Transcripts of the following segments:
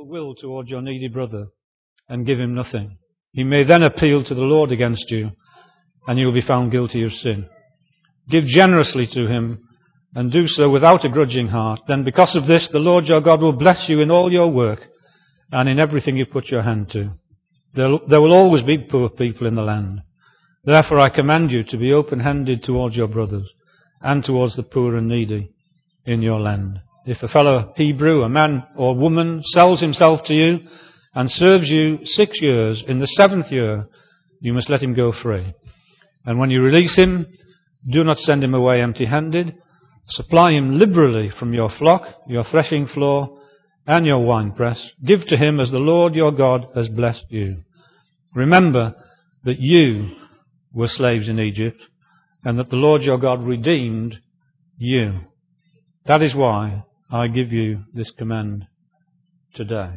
will toward your needy brother and give him nothing. He may then appeal to the Lord against you, and you will be found guilty of sin. Give generously to him, and do so without a grudging heart. Then because of this, the Lord your God will bless you in all your work and in everything you put your hand to. There will always be poor people in the land. Therefore I command you to be open-handed towards your brothers and towards the poor and needy in your land. If a fellow Hebrew, a man or woman, sells himself to you and serves you 6 years, in the 7th year you must let him go free. And when you release him, do not send him away empty-handed. Supply him liberally from your flock, your threshing floor, and your winepress. Give to him as the Lord your God has blessed you. Remember that you were slaves in Egypt, and that the Lord your God redeemed you. That is why I give you this command today.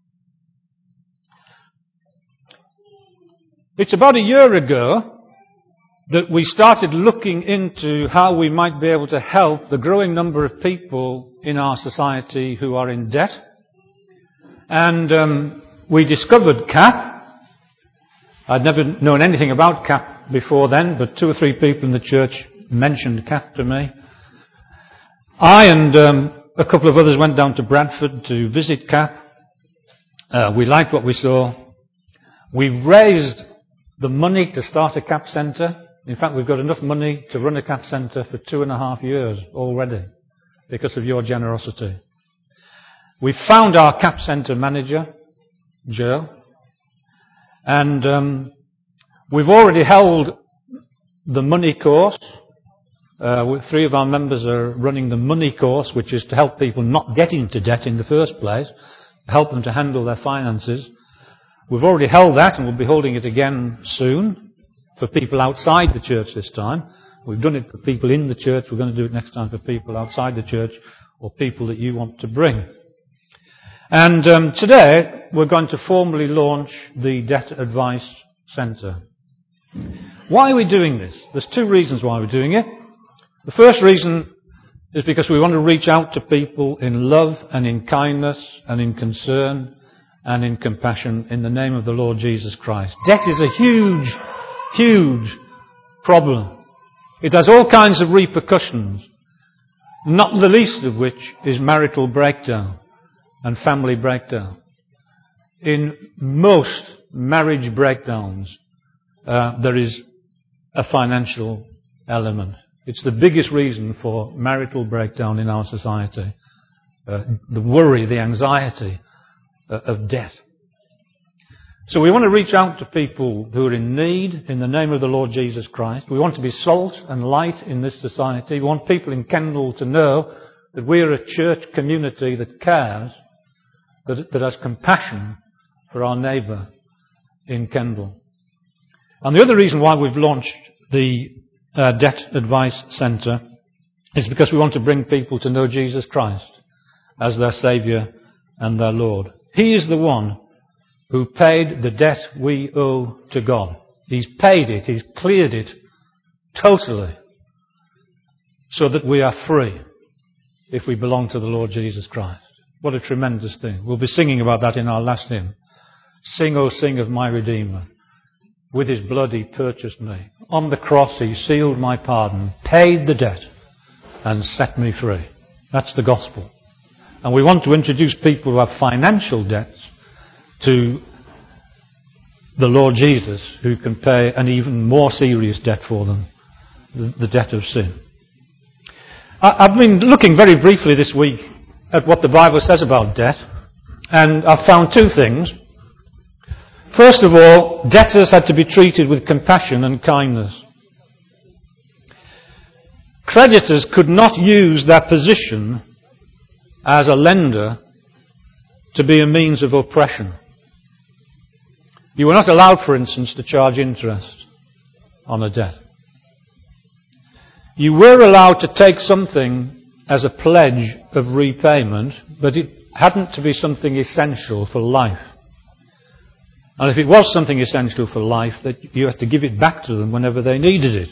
It's about a year ago that we started looking into how we might be able to help the growing number of people in our society who are in debt. And we discovered CAP. I'd never known anything about CAP before then, but 2 or 3 people in the church mentioned CAP to me. I and a couple of others went down to Bradford to visit CAP. We liked what we saw. We raised the money to start a CAP centre. In fact, we've got enough money to run a CAP centre for 2.5 years already because of your generosity. We found our CAP centre manager, Joe, and we've already held the money course. 3 of our members are running the money course, which is to help people not get into debt in the first place, help them to handle their finances. We've already held that, and we'll be holding it again soon. For people outside the church this time. We've done it for people in the church. We're going to do it next time for people outside the church or people that you want to bring. And today we're going to formally launch the Debt Advice Centre. Why are we doing this? There's 2 reasons why we're doing it. The first reason is because we want to reach out to people in love and in kindness and in concern and in compassion in the name of the Lord Jesus Christ. Debt is a huge problem. It has all kinds of repercussions, not the least of which is marital breakdown and family breakdown. In most marriage breakdowns, there is a financial element. It's the biggest reason for marital breakdown in our society. The worry, the anxiety of debt. So we want to reach out to people who are in need in the name of the Lord Jesus Christ. We want to be salt and light in this society. We want people in Kendal to know that we are a church community that cares, that has compassion for our neighbour in Kendal. And the other reason why we've launched the Debt Advice Centre is because we want to bring people to know Jesus Christ as their Saviour and their Lord. He is the one who paid the debt we owe to God. He's paid it, He's cleared it totally so that we are free if we belong to the Lord Jesus Christ. What a tremendous thing. We'll be singing about that in our last hymn. Sing, O sing of my Redeemer. With His blood He purchased me. On the cross He sealed my pardon, paid the debt and set me free. That's the gospel. And we want to introduce people who have financial debts to the Lord Jesus, who can pay an even more serious debt for them, the debt of sin. I've been looking very briefly this week at what the Bible says about debt, and I've found 2 things. First of all, debtors had to be treated with compassion and kindness. Creditors could not use their position as a lender to be a means of oppression. You were not allowed, for instance, to charge interest on a debt. You were allowed to take something as a pledge of repayment, but it hadn't to be something essential for life. And if it was something essential for life, that you had to give it back to them whenever they needed it.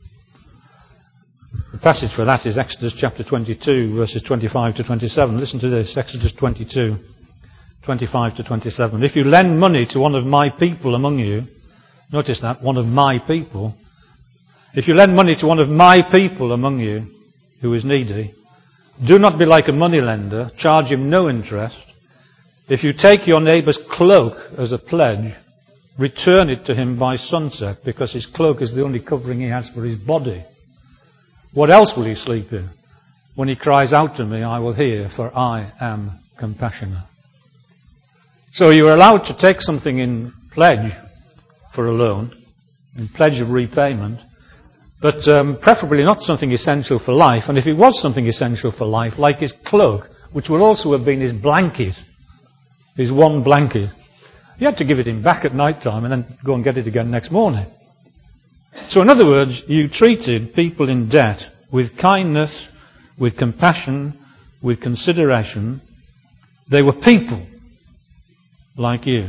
The passage for that is Exodus chapter 22, verses 25 to 27. Listen to this, Exodus 22, 25 to 27. If you lend money to one of my people among you, notice that, one of my people. If you lend money to one of my people among you who is needy, do not be like a moneylender, charge him no interest. If you take your neighbour's cloak as a pledge, return it to him by sunset, because his cloak is the only covering he has for his body. What else will he sleep in? When he cries out to me, I will hear, for I am compassionate. So you are allowed to take something in pledge for a loan, in pledge of repayment, but preferably not something essential for life. And if it was something essential for life, like his cloak, which would also have been his blanket, his one blanket, you had to give it him back at night time and then go and get it again next morning. So in other words, you treated people in debt with kindness, with compassion, with consideration. They were people like you.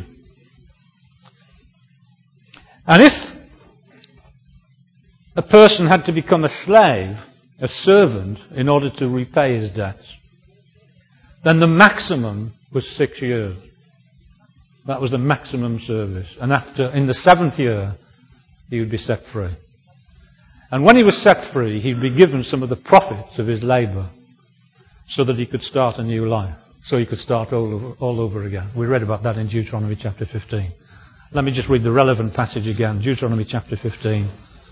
And if a person had to become a slave, a servant, in order to repay his debts, then the maximum was 6 years. That was the maximum service. And in the 7th year, he would be set free. And when he was set free, he'd be given some of the profits of his labour so that he could start a new life. So he could start all over again. We read about that in Deuteronomy chapter 15. Let me just read the relevant passage again. Deuteronomy chapter 15.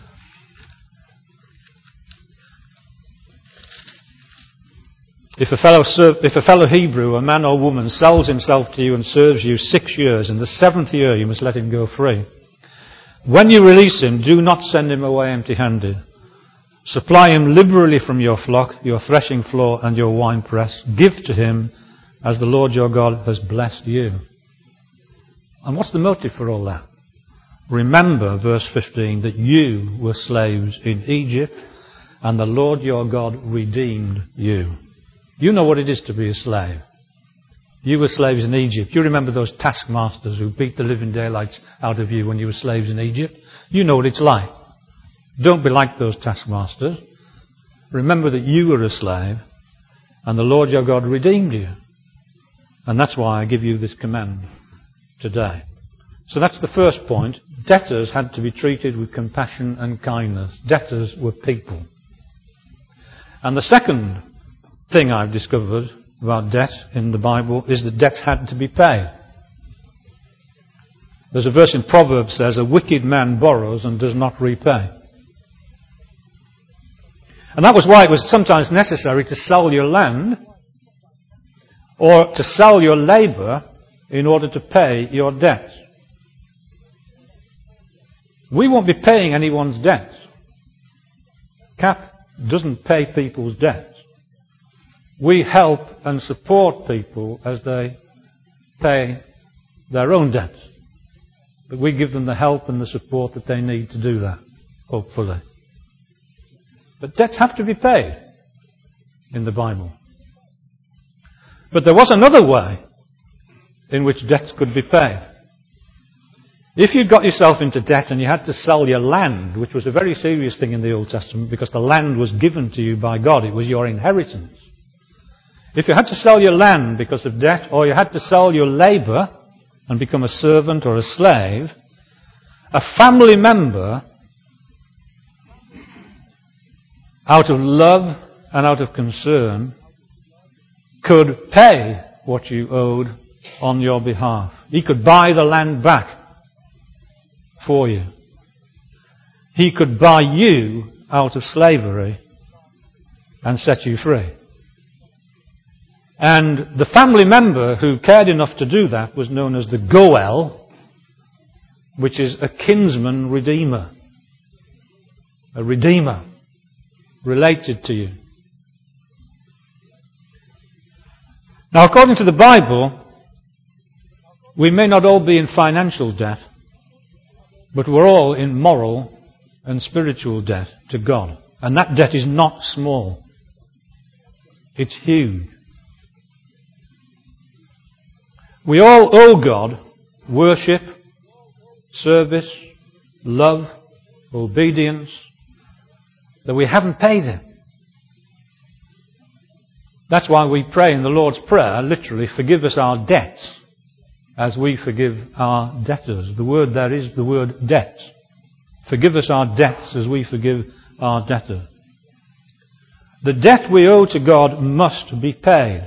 If a fellow Hebrew, a man or woman, sells himself to you and serves you 6 years, in the 7th year you must let him go free. When you release him, do not send him away empty-handed. Supply him liberally from your flock, your threshing floor and your winepress. Give to him as the Lord your God has blessed you. And what's the motive for all that? Remember, verse 15, that you were slaves in Egypt and the Lord your God redeemed you. You know what it is to be a slave. You were slaves in Egypt. You remember those taskmasters who beat the living daylights out of you when you were slaves in Egypt? You know what it's like. Don't be like those taskmasters. Remember that you were a slave and the Lord your God redeemed you. And that's why I give you this command today. So that's the first point. Debtors had to be treated with compassion and kindness. Debtors were people. And the second thing I've discovered about debt in the Bible is that debts had to be paid. There's a verse in Proverbs that says, a wicked man borrows and does not repay. And that was why it was sometimes necessary to sell your land or to sell your labour in order to pay your debts. We won't be paying anyone's debts. CAP doesn't pay people's debts. We help and support people as they pay their own debts. But we give them the help and the support that they need to do that, hopefully. But debts have to be paid in the Bible. But there was another way in which debts could be paid. If you got yourself into debt and you had to sell your land, which was a very serious thing in the Old Testament because the land was given to you by God, it was your inheritance. If you had to sell your land because of debt, or you had to sell your labour and become a servant or a slave, a family member, out of love and out of concern, could pay what you owed on your behalf. He could buy the land back for you. He could buy you out of slavery and set you free. And the family member who cared enough to do that was known as the Goel, which is a kinsman redeemer. A redeemer related to you. Now, according to the Bible, we may not all be in financial debt, but we're all in moral and spiritual debt to God. And that debt is not small. It's huge. We all owe God worship, service, love, obedience, that we haven't paid Him. That's why we pray in the Lord's Prayer, literally, forgive us our debts as we forgive our debtors. The word there is the word debt. Forgive us our debts as we forgive our debtors. The debt we owe to God must be paid.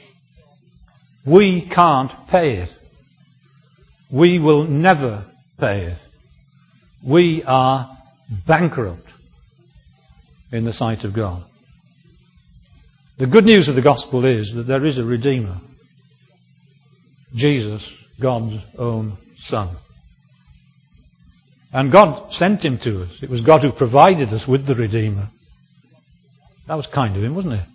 We can't pay it. We will never pay it. We are bankrupt in the sight of God. The good news of the gospel is that there is a Redeemer. Jesus, God's own Son. And God sent him to us. It was God who provided us with the Redeemer. That was kind of him, wasn't it?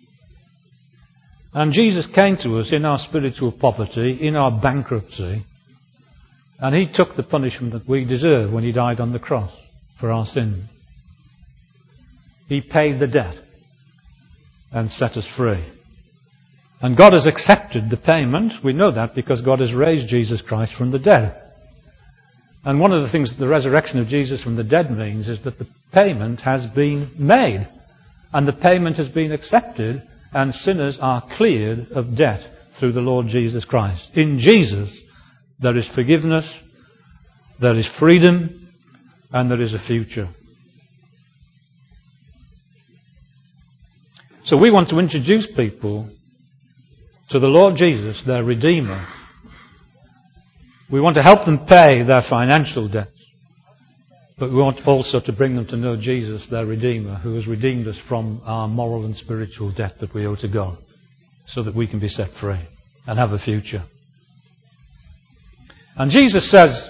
And Jesus came to us in our spiritual poverty, in our bankruptcy, and he took the punishment that we deserve when he died on the cross for our sins. He paid the debt and set us free. And God has accepted the payment. We know that because God has raised Jesus Christ from the dead. And one of the things that the resurrection of Jesus from the dead means is that the payment has been made. And the payment has been accepted, and sinners are cleared of debt through the Lord Jesus Christ. In Jesus, there is forgiveness, there is freedom, and there is a future. So we want to introduce people to the Lord Jesus, their Redeemer. We want to help them pay their financial debts. But we want also to bring them to know Jesus, their Redeemer, who has redeemed us from our moral and spiritual debt that we owe to God, so that we can be set free and have a future. And Jesus says,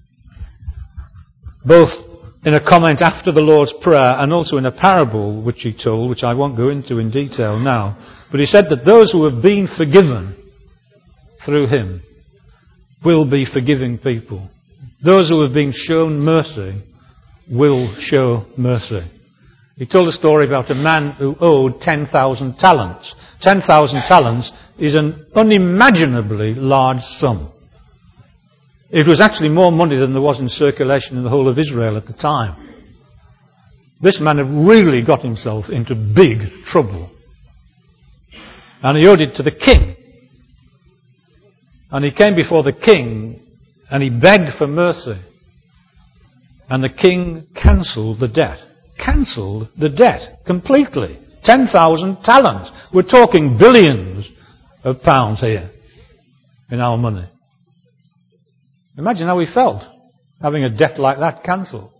both in a comment after the Lord's Prayer and also in a parable which he told, which I won't go into in detail now, but he said that those who have been forgiven through him will be forgiving people. Those who have been shown mercy will show mercy. He told a story about a man who owed 10,000 talents. 10,000 talents is an unimaginably large sum. It was actually more money than there was in circulation in the whole of Israel at the time. This man had really got himself into big trouble. And he owed it to the king. And he came before the king and he begged for mercy. And the king cancelled the debt. Cancelled the debt completely. 10,000 talents. We're talking billions of pounds here in our money. Imagine how he felt, having a debt like that cancelled.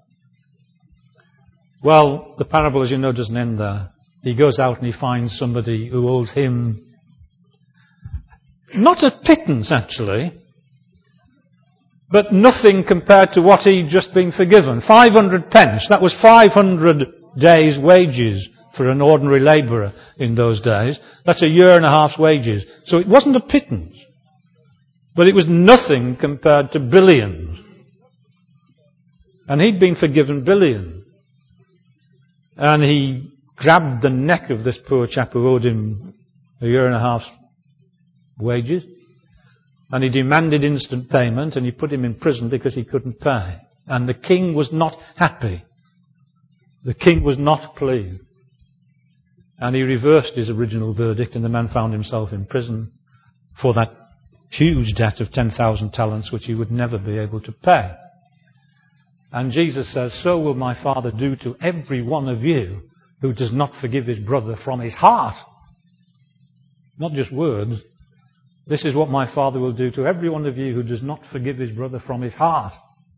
Well, the parable, as you know, doesn't end there. He goes out and he finds somebody who owes him not a pittance, actually, but nothing compared to what he'd just been forgiven. 500 pence. That was 500 days' wages for an ordinary labourer in those days. That's a year and a half's wages. So it wasn't a pittance. But it was nothing compared to billions. And he'd been forgiven billions. And he grabbed the neck of this poor chap who owed him a year and a half's wages. And he demanded instant payment, and he put him in prison because he couldn't pay. And the king was not happy. The king was not pleased. And he reversed his original verdict, and the man found himself in prison for that huge debt of 10,000 talents which he would never be able to pay. And Jesus says, so will my Father do to every one of you who does not forgive his brother from his heart. Not just words. This is what my Father will do to every one of you who does not forgive his brother from his heart.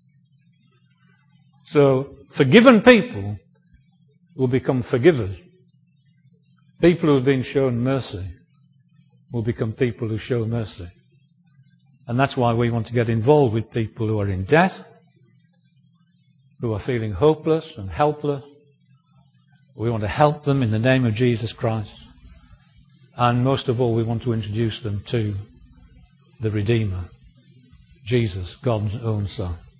So, forgiven people will become forgivers. People who have been shown mercy will become people who show mercy. And that's why we want to get involved with people who are in debt, who are feeling hopeless and helpless. We want to help them in the name of Jesus Christ. And most of all, we want to introduce them to the Redeemer, Jesus, God's own Son.